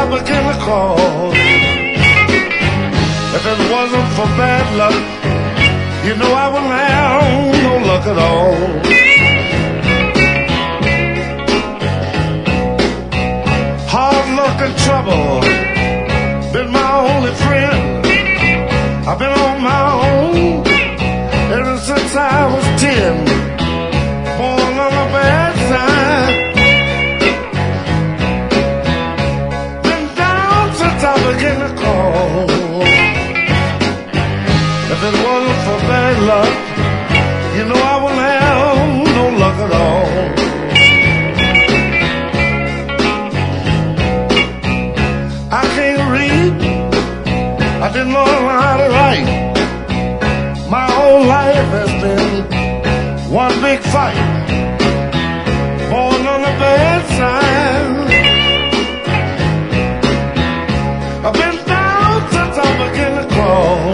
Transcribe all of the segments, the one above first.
begin to crawl. If it wasn't for bad luck, you know I wouldn't have no luck at all. Hard luck and trouble been my only friend. I've been on my own ever since I was 10. Born on the bad side, been down since I began to crawl. If it wasn't for bad luck, you know I wouldn't have no luck at all. I can't read, I didn't learn how to write. My whole life has been one big fight. Born on the bad side, I've been down since I began to crawl.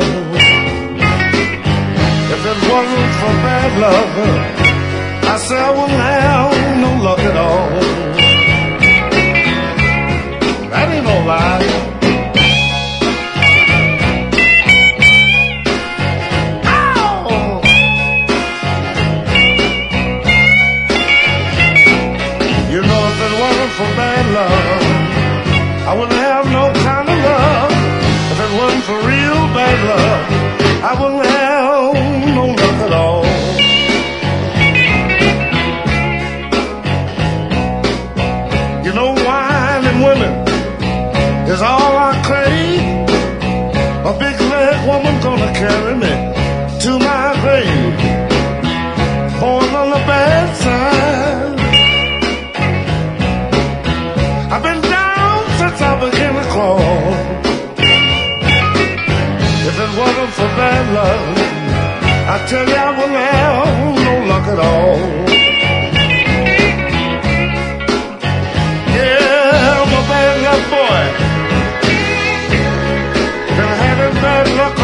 If it wasn't for bad luck, I said I wouldn't have no luck at all. That ain't no lie. Ow! You know, if it wasn't for bad luck, I wouldn't have no kind of luck. If it wasn't for real bad luck, I wouldn't have no luck at all. You know, wine and women is all I crave. A big leg woman gonna carry me to my grave. Born on the bad side, I've been down since I began to crawl. If it wasn't for bad luck, I tell you I wouldn't have no luck at all. Yeah, I'm a bad luck boy. Been having bad luck